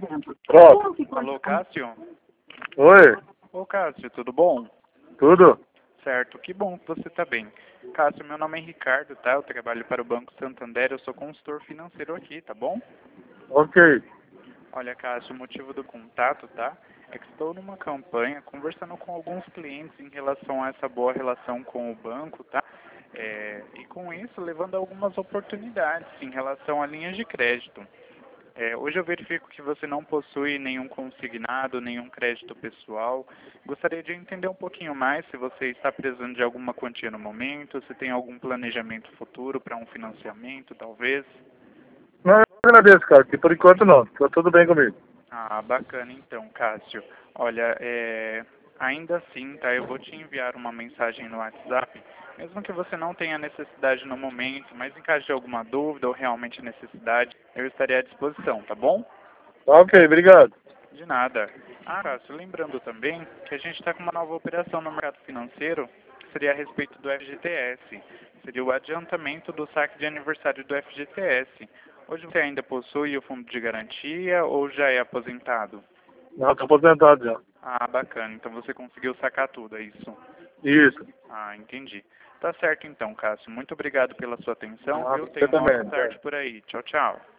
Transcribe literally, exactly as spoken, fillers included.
Pronto. Alô, Cássio? Oi, Ô, Cássio, tudo bom? tudo? Certo, que bom que você está bem. Cássio, meu nome é Ricardo, tá? Eu trabalho para o Banco Santander, eu sou consultor financeiro aqui, tá bom? Ok. Olha, Cássio, o motivo do contato, tá? É que estou numa campanha conversando com alguns clientes em relação a essa boa relação com o banco, tá? É, e com isso, levando algumas oportunidades em relação a linhas de crédito. É, hoje eu verifico que você não possui nenhum consignado, nenhum crédito pessoal. Gostaria de entender um pouquinho mais se você está precisando de alguma quantia no momento, se tem algum planejamento futuro para um financiamento, talvez. Não, eu agradeço, cara, que por enquanto não. Tá tudo bem comigo. Ah, bacana então, Cássio. Olha, é, ainda assim, tá? Eu vou te enviar uma mensagem no WhatsApp, mesmo que você não tenha necessidade no momento, mas em caso de alguma dúvida ou realmente necessidade, eu estarei à disposição, tá bom? Tá ok, obrigado. De nada. Ah, Cássio, lembrando também que a gente está com uma nova operação no mercado financeiro, que seria a respeito do F G T S. Seria o adiantamento do saque de aniversário do F G T S. Hoje você ainda possui o fundo de garantia ou já é aposentado? Não, tô aposentado já. Ah, bacana. Então você conseguiu sacar tudo, é isso? Isso. Ah, entendi. Tá certo então, Cássio. Muito obrigado pela sua atenção, Ah, viu? você Tenha uma também. ótima tarde por aí. Tchau, tchau.